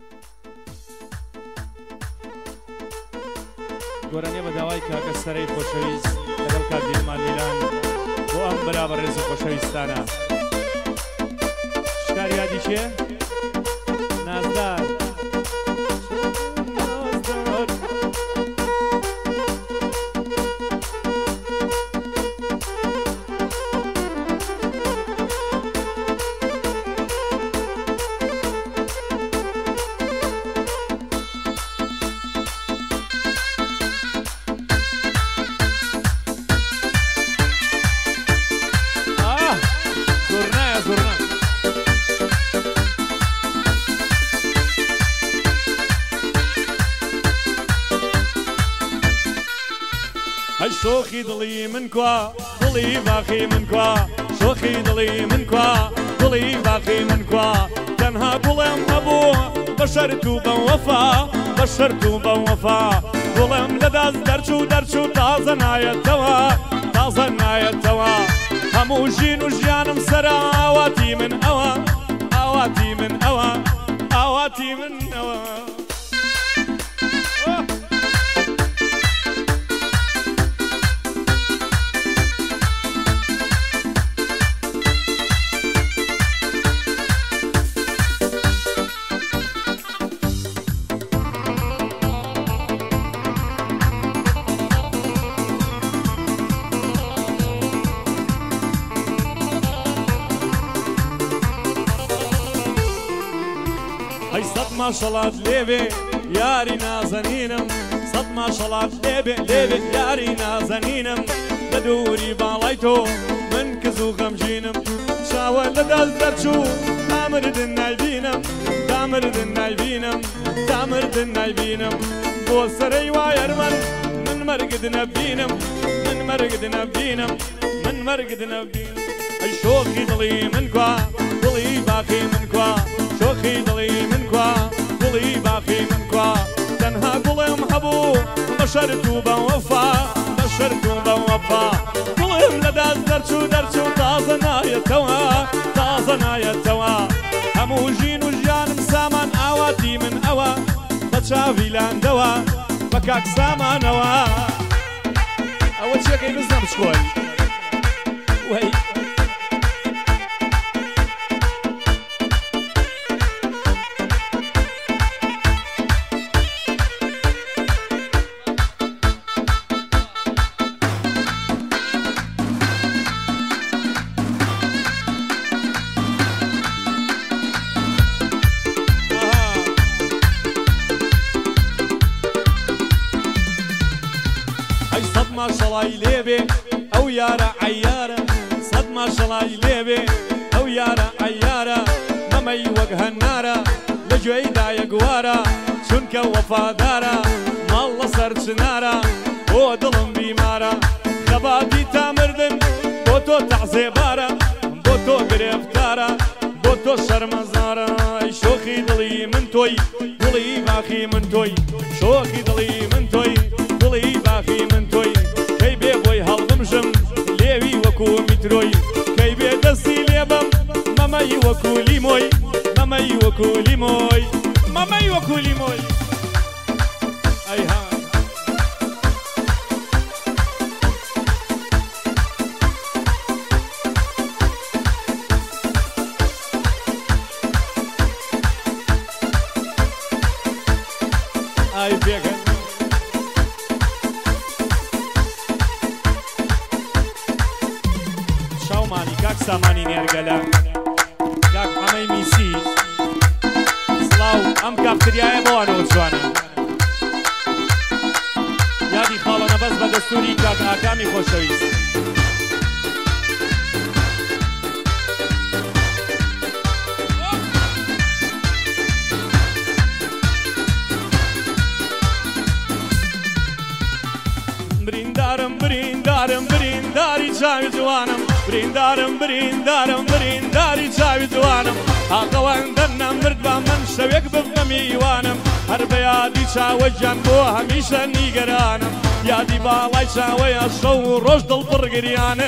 گۆرانێ بە داوای کاکە سەرەی خۆشەویست لەگەڵ کاک دیلمان میران بۆ ئەم بەرابەر ڕێز و خۆشەویستانە. شکار یادی چێ؟ نازدار شۆخی دڵی من کوا دڵی باخی من کوا شۆخی دڵی من کوا دڵی باخی من کوا تەنها گوڵێم هەبوو بە شەرت و بە وەفا بە شەرت و بە وەفا گوڵێم لە دەست دەرچوو تازە نایەتەوە تازە نایەتەوە هەموو ژین و ژیانم سەرا ئاواتی من ئەوە ئاواتی من ئەوە ئاواتی من ئەوە. ماشەڵات لێبێ یاری نازەنینم سەد ماشەڵات لێبێ یاری نازەنینم لە دووری باڵای تۆ من کز و غەمژینم چاوە لە دەست دەرچوو دامردن نایبینم دامردن نایبینم دامردن نایبینم بۆ سەرەی وایەرمەن من مەرگت نەبینم من مەرگت نەبینم من مەرگت نەبینم ئەی شۆخی دڵی من کوا دڵی باقی من کوا شۆخی دڵی من کوا دڵی باقی من کوا تەنها گوڵێم هەبوو بە شەرت و بە وەفا بە شەرت و بە وەفا گوڵێم لە دەست دەرچوو تازە نایەتەوە تازە نایەتەوە هەموو ژین و ژیانم سامان ئاواتی من ئەوە بە چاوی لاندەوە بە کاک سامانەوە ئەوە چێکەی بزنم شکۆی وەی ماشەڵای لێبێ ئەو یارە عەیارە سەد ماشەڵای لێبێ ئەو یارە عەیارە مەمەی وەک هەنارە لە گوێی دایەگوارە چونکە وەفادارە ماڵ لەسەر چنارە بۆ دڵم بیمارە خەباتی تامردن بۆ تۆ تەعزێبارە بۆ تۆ گرێفتارە بۆ تۆ شەرمەزارە ئەی شۆخی دڵی من تۆی دڵی باخی من تۆی شۆخی دڵی من تۆی دڵی باخی من تۆی کەی بێ بۆی هەڵبمژم لێوی وەکو میترۆی کەی بێ دەستی لێبم مەمەی وەکو لیمۆی مەمەی وەکو لیمۆی مەمەی وەکو لیمۆی ئەیها ئای پێگەن شاومانی کاک سامانی نێرگەلە کاک ئەمەی میسی سڵاو ئەم کافتریایە بۆوانەوە جوانە یادی خاڵەنە بەس بە دەستوری کاک ئاکامی خۆشەویست بریندارم بریندارم برینداری چاوی جوانم بریندارم بریندارم برینداری چاوی جوانم ئاقەوەندەرنە مرد بە من شەوێک ببنە میوانم هەر بە یادی چاوە گیان بۆ هەمیشە نیگەرانم یادی باڵای چاوەیە شەو و ڕۆژ دڵ پڕگریانە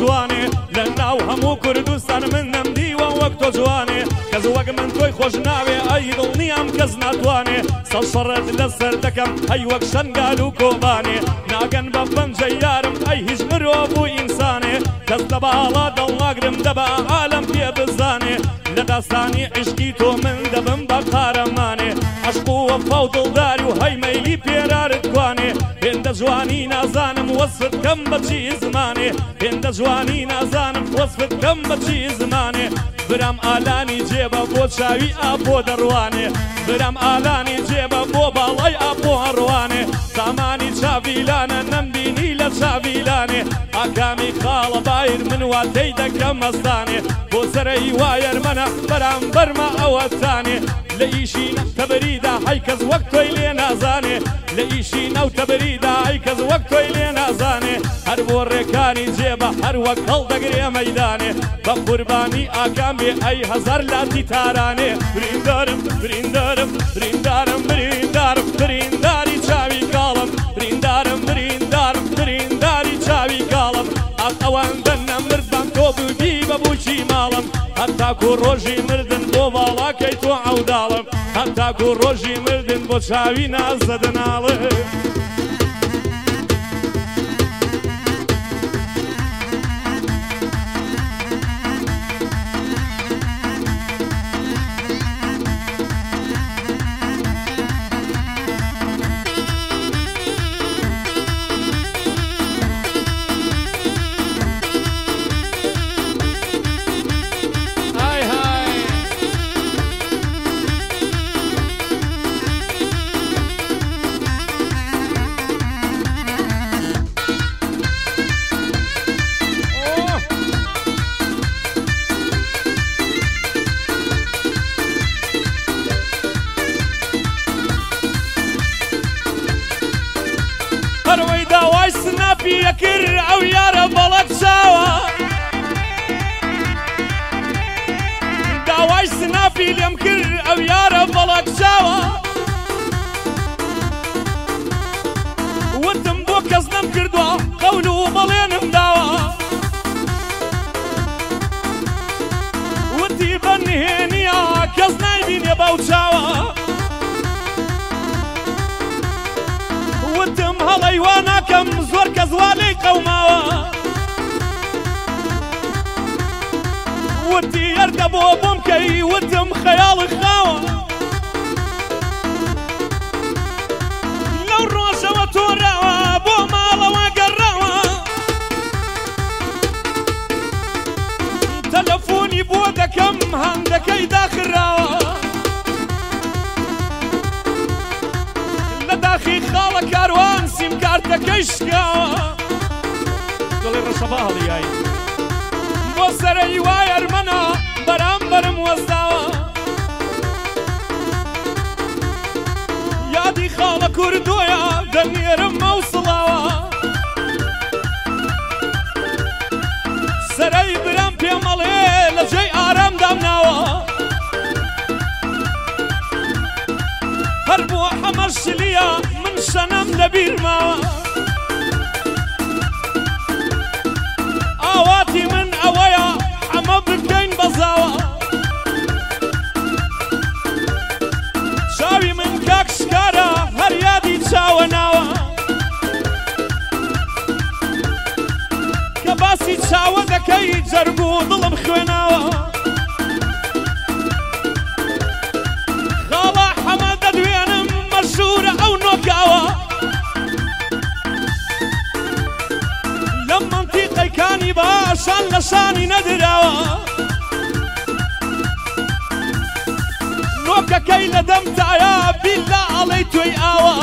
جوانێ لە ناو هەموو کوردستان من نەمدیوە وەک تۆ جوانێ کەس وەک من تۆی خۆش ناوێ ئەی دڵنیام کەس ناتوانێ سەڵ شەڕەت لەسەر دەکەم ئەی وەک شەنگال و کۆبانێ ناگەن بە پەنجەی یارم ئەی هیچ مرۆڤ و ئینسانێ کەس لە باڵا دڵناگرم دەبا عالەم پێ بزانێ لە داستانی عشقی تۆ من دەبم بە قارەمانێ عشق و وەفا و دڵداری و هەیمەیلی پێرارت کوانێ هێندە جوانی نازانم وەسفت کەم بەچی زمانێ هێندە جوانی نازانم وەسفت کەم بەچی زمانێ برام ئالانی جێبە بۆ چاوی ئاپۆ دەڕوانێ برام ئالانی جێبە بۆ باڵای ئاپۆ هەڕوانێ سامانی چاویلانە نەمبینی لە چاویلانێ ئاکامی خاڵە بایر من واتەی دەکەم مەستانێ بۆ سەرەی وایەرمەنە بەرام بەرمە ئەوەتانێ لە ئیشی تەبەریدا هەی کەس وەک تۆی لێ نازانێ لە ئیشی نەو تەبەریدا هەی کەس وەک تۆی لێ نازانێ هەر بۆ ڕێکانی جێبە هەر وەک هەڵدەگرێ مەیدانێ بە قوربانی ئاکام بێ ئەی هەزار لاتی تارانێ بریندارم بریندارم بریندارم بریندارم برینداری چاوی کاڵم بریندارم بریندارم برینداری چاوی کاڵم ئەوەندە نەمردان تۆ بووبی بە بووکی ماڵم هەتاکو ڕۆژی مردن بۆ باڵاکەی تۆ عەوداڵم هەتاکو ڕۆژی مردن بۆ چاوی نازدەناڵم هەروەی داوای سناپی یەکرد ئەو یارە بەڵەک چاوە داوای سناپی لێم کرد ئەو یارە بەڵەک چاوە وتم بۆ کەس نەم کردووە قەول و بەڵێنم داوە وتی بە نهێنیە کەس نایبینێ باو چاوە وتم هەڵەی وا ناکەم زۆر کەس وا لێی قەوماوە وتی هەردە بۆ بۆم کەی وتم خەیاڵی خاوە لەو ڕۆژەوە تۆراوە بۆ ماڵەوە گەڕاوە تەلەفۆنی بۆ دەکەم هەندەکەی داخراوە لە داخی خاڵە کاروان سیم کارتەکەی شکاوە دڵی ڕەشەبا هەڵیایی بۆ سەرەی وایەرمەنە بەرامبەرم وەستاوە یادی خاڵە کوردۆیە دەنێرم مەوسڵاوە سەرەی برام پێمەڵێ لە جێی ئارام دامناوە هەر بۆ حەمەش شلیە من شەنەم لەبیر ماوە ئاواتی من ئەوەیە ئەمە بکەین بەزاوە چاوی من کاک شکارە هەر یادی چاوە ناوە کە باسی چاوە دەکەی جەرگ و دڵم خوێناوە خاڵە حەمە دەدوێنم مەشهورە ئەو نۆکاوە لەم مەنتیقەیکانی باشان لە شانی نەدراوە نۆکەکەی لە دەم تایە بیللا ئەڵەی توێی ئاوە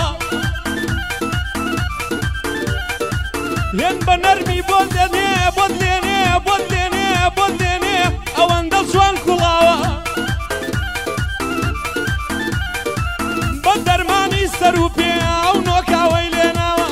هێن بە نەرمی بۆ دێنێ بۆ دێنێ بۆ دێنێ بۆ دێنێ ئەوەندە جوان کوڵاوە بە دەرمانی سەر و پێ ئەو نۆکاوەی لێناوە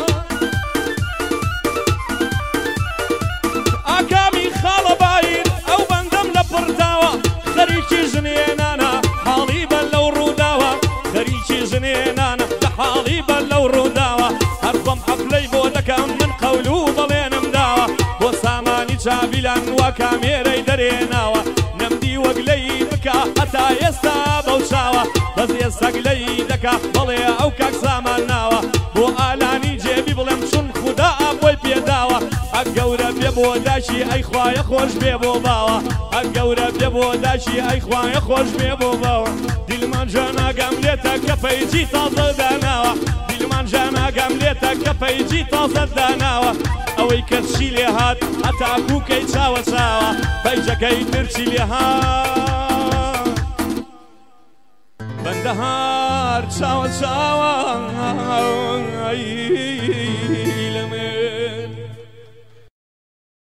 ئاکامی خاڵە بایر ئەو بەندەم لە پڕداوە خەریکی ژنێنانە حاڵی بە لەو ڕووداوە خەریکی ژنێنانە لە حاڵی بە لەو ڕووداوە هەر بەم حەفلەی بۆ دەکەم من قەول و بەڵێنم داوە بۆ سامانی چاوی دیلان وا کامێرەی دەرێناوە نەمدی وەگلەی بکە هەتا ئێستا بەو چاوە بەس ئێستەگلەی دەکا بەڵێ ئەو کاک سامان ناوە بۆ ئالانی جێبی بڵێم چون خودا ئابۆی پێداوە ئەک گەورە بێ بۆ داشی ئەی خوایە خۆش بێ بۆ باوە ئەک گەورە بێ بۆ داشی ئەی خوایە خۆش بێ بۆ باوە دیلمان جاناگەم لێتە کە پەیجی تازە داناوە دیلمان جاناگەم لێتە کە پەیجی تازە داناوە ئەوەی کەچی لێ هات هەتا کوکەی چاوە چاوە پەیجەکەی ترچی لێ هات بەندەهار چاوە چاوە